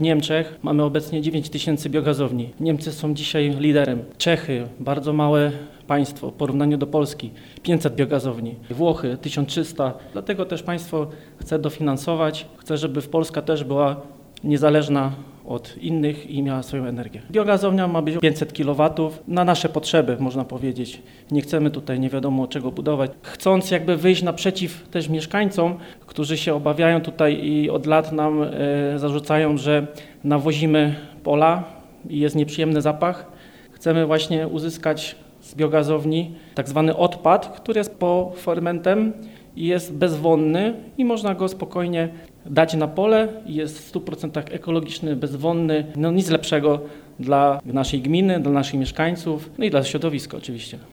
w Niemczech mamy obecnie 9 tysięcy biogazowni. Niemcy są dzisiaj liderem. Czechy, bardzo małe państwo w porównaniu do Polski, 500 biogazowni. Włochy, 1300. Dlatego też państwo chce dofinansować, chce, żeby Polska też była niezależna od innych i miała swoją energię. Biogazownia ma być 500 kW na nasze potrzeby, można powiedzieć. Nie chcemy tutaj nie wiadomo czego budować. Chcąc jakby wyjść naprzeciw też mieszkańcom, którzy się obawiają tutaj i od lat nam zarzucają, że nawozimy pola i jest nieprzyjemny zapach. Chcemy właśnie uzyskać z biogazowni tak zwany odpad, który jest po fermentem i jest bezwonny i można go spokojnie dać na pole. Jest w 100% ekologiczny, bezwonny, nic lepszego dla naszej gminy, dla naszych mieszkańców, no i dla środowiska oczywiście.